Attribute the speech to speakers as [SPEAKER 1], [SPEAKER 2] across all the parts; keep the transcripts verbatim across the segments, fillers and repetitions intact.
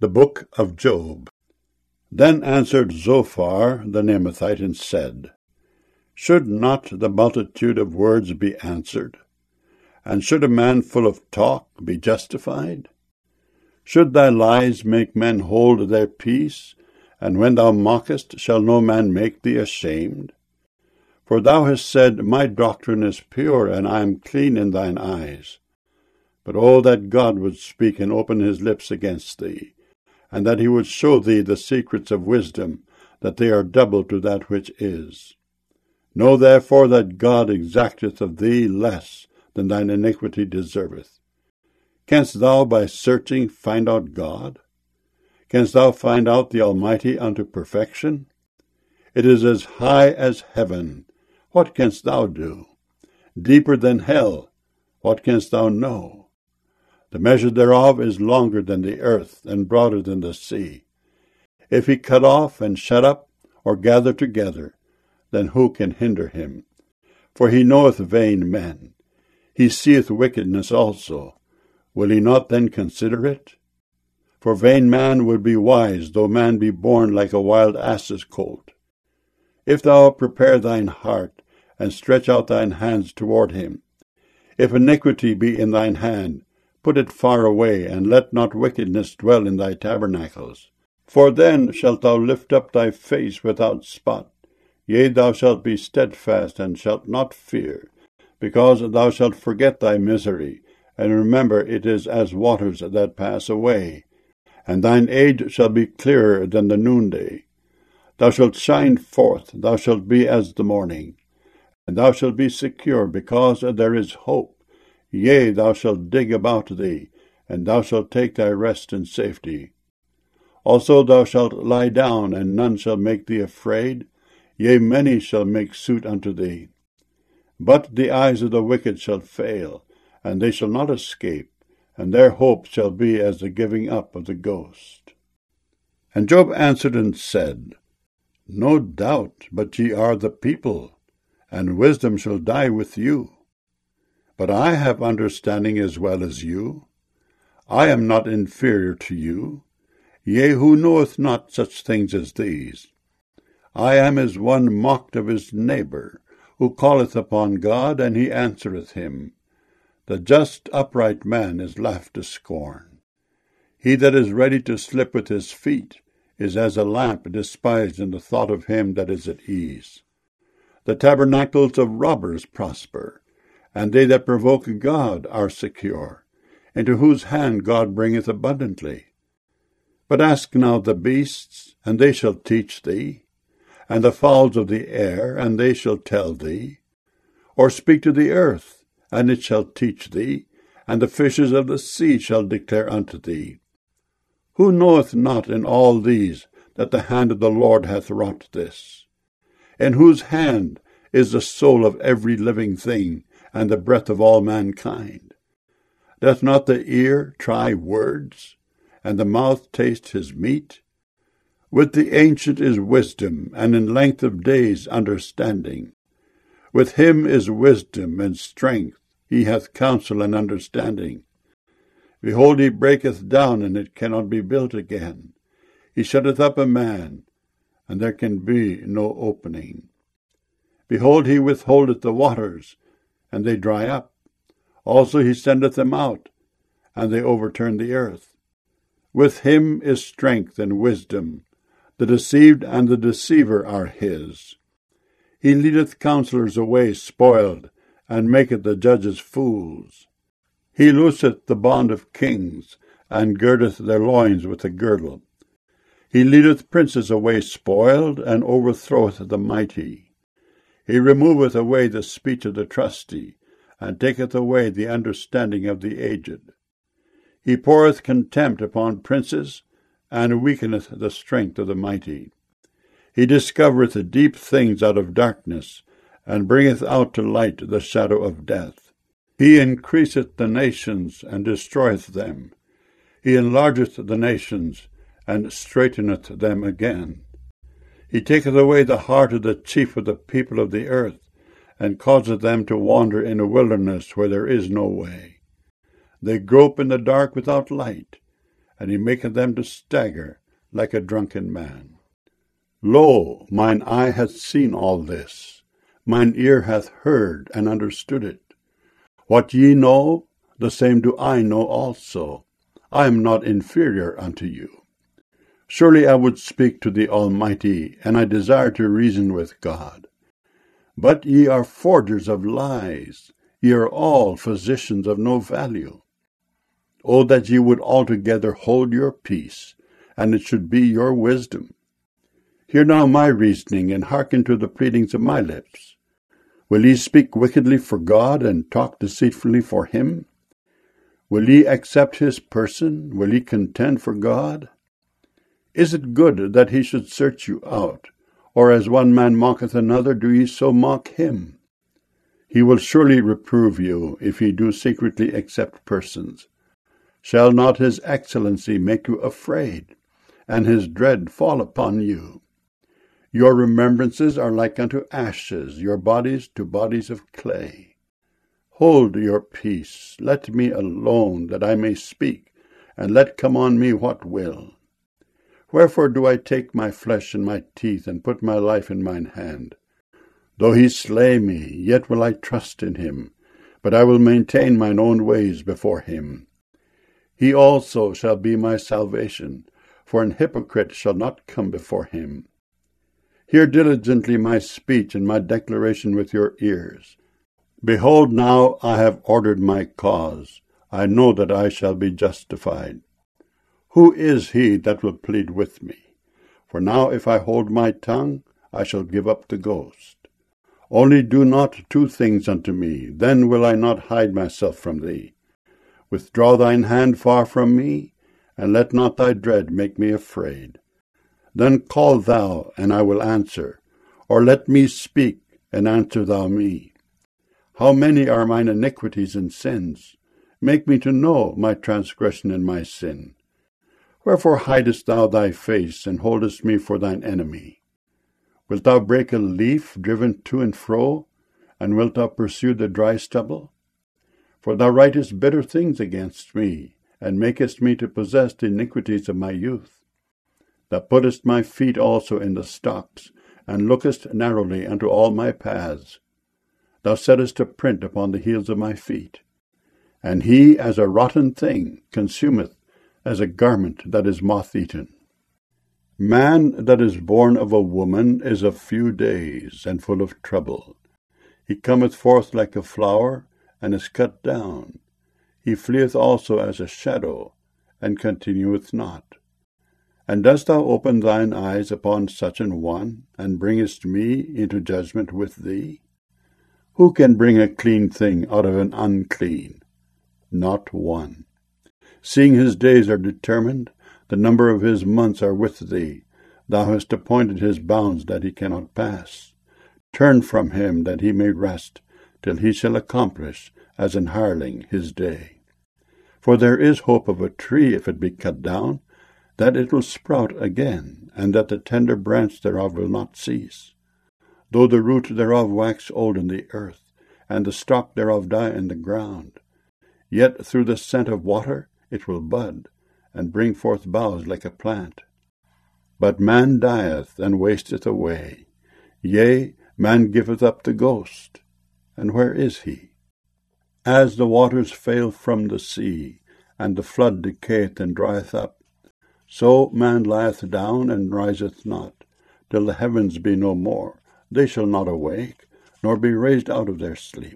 [SPEAKER 1] The Book of Job. Then answered Zophar the Naamathite and said, Should not the multitude of words be answered? And should a man full of talk be justified? Should thy lies make men hold their peace? And when thou mockest, shall no man make thee ashamed? For thou hast said, My doctrine is pure, and I am clean in thine eyes. But oh, that God would speak and open his lips against thee, and that he would show thee the secrets of wisdom, that they are double to that which is. Know therefore that God exacteth of thee less than thine iniquity deserveth. Canst thou by searching find out God? Canst thou find out the Almighty unto perfection? It is as high as heaven. What canst thou do? Deeper than hell. What canst thou know? The measure thereof is longer than the earth, and broader than the sea. If he cut off and shut up, or gather together, then who can hinder him? For he knoweth vain men. He seeth wickedness also. Will he not then consider it? For vain man would be wise, though man be born like a wild ass's colt. If thou prepare thine heart, and stretch out thine hands toward him, if iniquity be in thine hand, put it far away, and let not wickedness dwell in thy tabernacles. For then shalt thou lift up thy face without spot. Yea, thou shalt be steadfast, and shalt not fear, because thou shalt forget thy misery, and remember it is as waters that pass away. And thine age shall be clearer than the noonday. Thou shalt shine forth, thou shalt be as the morning. And thou shalt be secure, because there is hope. Yea, thou shalt dig about thee, and thou shalt take thy rest in safety. Also thou shalt lie down, and none shall make thee afraid. Yea, many shall make suit unto thee. But the eyes of the wicked shall fail, and they shall not escape, and their hope shall be as the giving up of the ghost. And Job answered and said, No doubt, but ye are the people, and wisdom shall die with you. But I have understanding as well as you. I am not inferior to you. Yea, who knoweth not such things as these? I am as one mocked of his neighbour, who calleth upon God, and he answereth him. The just upright man is laughed to scorn. He that is ready to slip with his feet is as a lamp despised in the thought of him that is at ease. The tabernacles of robbers prosper, and they that provoke God are secure, into whose hand God bringeth abundantly. But ask now the beasts, and they shall teach thee, and the fowls of the air, and they shall tell thee. Or speak to the earth, and it shall teach thee, and the fishes of the sea shall declare unto thee. Who knoweth not in all these that the hand of the Lord hath wrought this? In whose hand is the soul of every living thing, and the breath of all mankind? Doth not the ear try words, and the mouth taste his meat? With the ancient is wisdom, and in length of days understanding. With him is wisdom and strength, he hath counsel and understanding. Behold, he breaketh down, and it cannot be built again. He shutteth up a man, and there can be no opening. Behold, he withholdeth the waters, and they dry up. Also he sendeth them out, and they overturn the earth. With him is strength and wisdom. The deceived and the deceiver are his. He leadeth counselors away spoiled, and maketh the judges fools. He looseth the bond of kings, and girdeth their loins with a girdle. He leadeth princes away spoiled, and overthroweth the mighty. He removeth away the speech of the trusty, and taketh away the understanding of the aged. He poureth contempt upon princes, and weakeneth the strength of the mighty. He discovereth deep things out of darkness, and bringeth out to light the shadow of death. He increaseth the nations, and destroyeth them. He enlargeth the nations, and straiteneth them again. He taketh away the heart of the chief of the people of the earth, and causeth them to wander in a wilderness where there is no way. They grope in the dark without light, and he maketh them to stagger like a drunken man. Lo, mine eye hath seen all this, mine ear hath heard and understood it. What ye know, the same do I know also. I am not inferior unto you. Surely I would speak to the Almighty, and I desire to reason with God. But ye are forgers of lies, ye are all physicians of no value. O that ye would altogether hold your peace, and it should be your wisdom. Hear now my reasoning, and hearken to the pleadings of my lips. Will ye speak wickedly for God, and talk deceitfully for him? Will ye accept his person? Will ye contend for God? Is it good that he should search you out? Or as one man mocketh another, do ye so mock him? He will surely reprove you, if ye do secretly accept persons. Shall not his excellency make you afraid, and his dread fall upon you? Your remembrances are like unto ashes, your bodies to bodies of clay. Hold your peace, let me alone, that I may speak, and let come on me what will. Wherefore do I take my flesh in my teeth, and put my life in mine hand? Though he slay me, yet will I trust in him, but I will maintain mine own ways before him. He also shall be my salvation, for an hypocrite shall not come before him. Hear diligently my speech and my declaration with your ears. Behold, now I have ordered my cause. I know that I shall be justified. Who is he that will plead with me? For now if I hold my tongue, I shall give up the ghost. Only do not two things unto me, then will I not hide myself from thee. Withdraw thine hand far from me, and let not thy dread make me afraid. Then call thou, and I will answer, or let me speak, and answer thou me. How many are mine iniquities and sins? Make me to know my transgression and my sin. Wherefore hidest thou thy face, and holdest me for thine enemy? Wilt thou break a leaf driven to and fro, and wilt thou pursue the dry stubble? For thou writest bitter things against me, and makest me to possess the iniquities of my youth. Thou puttest my feet also in the stocks, and lookest narrowly unto all my paths. Thou settest a print upon the heels of my feet. And he, as a rotten thing, consumeth, as a garment that is moth-eaten. Man that is born of a woman is of few days, and full of trouble. He cometh forth like a flower, and is cut down. He fleeth also as a shadow, and continueth not. And dost thou open thine eyes upon such an one, and bringest me into judgment with thee? Who can bring a clean thing out of an unclean? Not one. Seeing his days are determined, the number of his months are with thee. Thou hast appointed his bounds that he cannot pass. Turn from him that he may rest, till he shall accomplish, as an hireling, his day. For there is hope of a tree, if it be cut down, that it will sprout again, and that the tender branch thereof will not cease. Though the root thereof wax old in the earth, and the stalk thereof die in the ground, yet through the scent of water it will bud, and bring forth boughs like a plant. But man dieth, and wasteth away. Yea, man giveth up the ghost. And where is he? As the waters fail from the sea, and the flood decayeth and drieth up, so man lieth down and riseth not, till the heavens be no more. They shall not awake, nor be raised out of their sleep.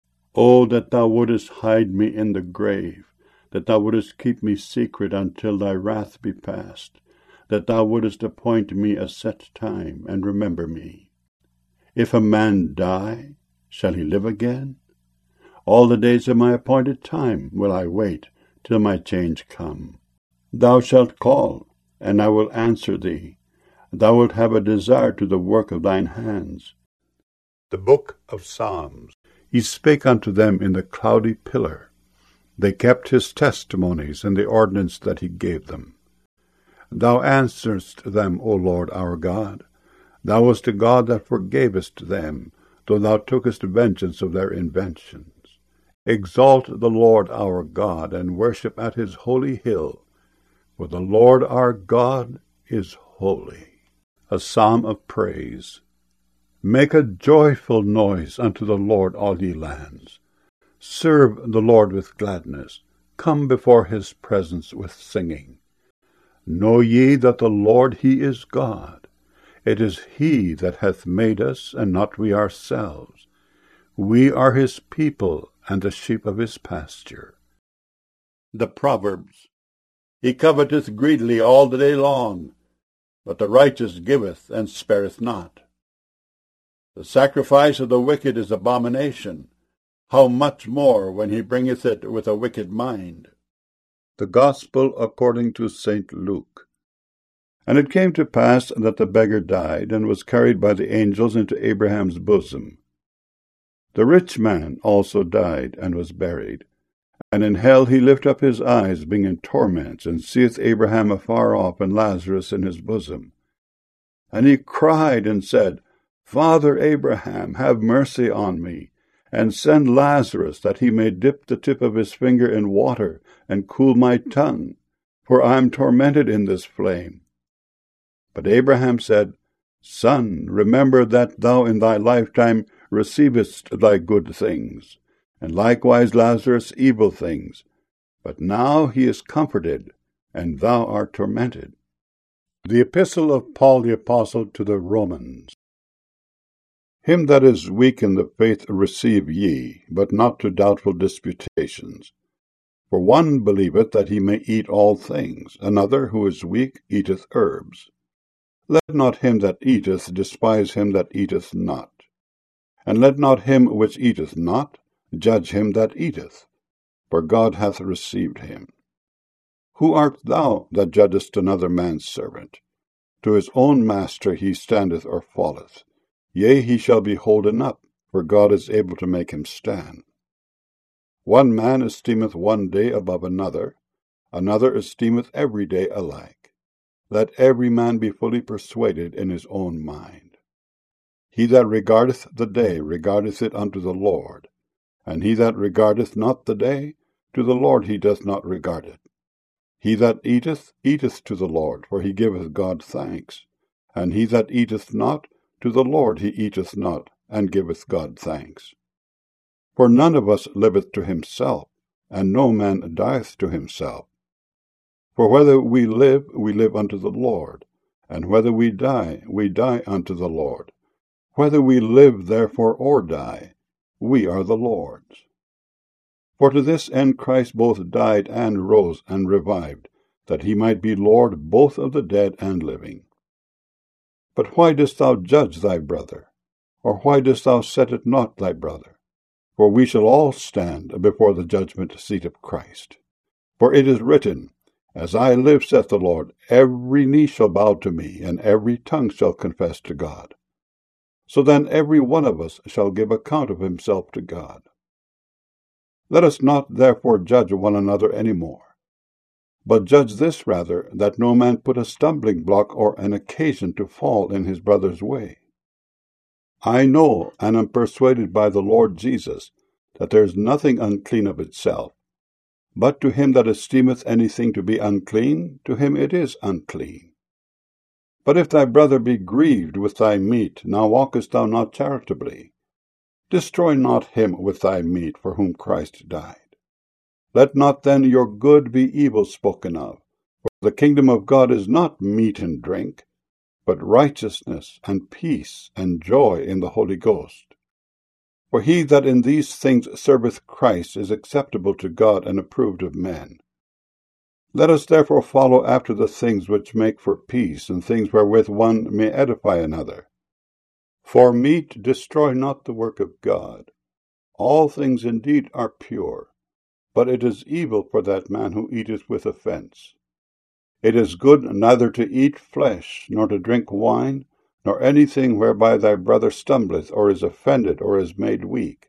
[SPEAKER 1] O that thou wouldest hide me in the grave, that thou wouldest keep me secret until thy wrath be past, that thou wouldest appoint me a set time, and remember me. If a man die, shall he live again? All the days of my appointed time will I wait, till my change come. Thou shalt call, and I will answer thee. Thou wilt have a desire to the work of thine hands. The Book of Psalms. He spake unto them in the cloudy pillar. They kept his testimonies and the ordinance that he gave them. Thou answerest them, O Lord our God. Thou wast a God that forgavest them, though thou tookest vengeance of their inventions. Exalt the Lord our God, and worship at his holy hill. For the Lord our God is holy. A psalm of praise. Make a joyful noise unto the Lord, all ye lands. Serve the Lord with gladness. Come before his presence with singing. Know ye that the Lord, he is God. It is he that hath made us, and not we ourselves. We are his people, and the sheep of his pasture. The Proverbs. He coveteth greedily all the day long, but the righteous giveth and spareth not. The sacrifice of the wicked is abomination. How much more when he bringeth it with a wicked mind? The Gospel according to Saint Luke. And it came to pass that the beggar died, and was carried by the angels into Abraham's bosom. The rich man also died, and was buried. And in hell he lift up his eyes, being in torments, and seeth Abraham afar off, and Lazarus in his bosom. And he cried and said, Father Abraham, have mercy on me, and send Lazarus, that he may dip the tip of his finger in water, and cool my tongue, for I am tormented in this flame. But Abraham said, Son, remember that thou in thy lifetime receivest thy good things, and likewise Lazarus evil things. But now he is comforted, and thou art tormented. The Epistle of Paul the Apostle to the Romans. Him that is weak in the faith receive ye, but not to doubtful disputations. For one believeth that he may eat all things, another, who is weak, eateth herbs. Let not him that eateth despise him that eateth not. And let not him which eateth not judge him that eateth, for God hath received him. Who art thou that judgest another man's servant? To his own master he standeth or falleth. Yea, he shall be holden up, for God is able to make him stand. One man esteemeth one day above another, another esteemeth every day alike. Let every man be fully persuaded in his own mind. He that regardeth the day regardeth it unto the Lord, and he that regardeth not the day, to the Lord he doth not regard it. He that eateth, eateth to the Lord, for he giveth God thanks. And he that eateth not, to the Lord he eateth not, and giveth God thanks. For none of us liveth to himself, and no man dieth to himself. For whether we live, we live unto the Lord, and whether we die, we die unto the Lord. Whether we live therefore or die, we are the Lord's. For to this end Christ both died and rose and revived, that he might be Lord both of the dead and living. But why dost thou judge thy brother? Or why dost thou set at naught thy brother? For we shall all stand before the judgment seat of Christ. For it is written, As I live, saith the Lord, every knee shall bow to me, and every tongue shall confess to God. So then every one of us shall give account of himself to God. Let us not therefore judge one another any more. But judge this rather, that no man put a stumbling block or an occasion to fall in his brother's way. I know, and am persuaded by the Lord Jesus, that there is nothing unclean of itself. But to him that esteemeth anything to be unclean, to him it is unclean. But if thy brother be grieved with thy meat, now walkest thou not charitably. Destroy not him with thy meat, for whom Christ died. Let not then your good be evil spoken of, for the kingdom of God is not meat and drink, but righteousness and peace and joy in the Holy Ghost. For he that in these things serveth Christ is acceptable to God and approved of men. Let us therefore follow after the things which make for peace, and things wherewith one may edify another. For meat destroy not the work of God. All things indeed are pure, but it is evil for that man who eateth with offence. It is good neither to eat flesh, nor to drink wine, nor anything whereby thy brother stumbleth, or is offended, or is made weak.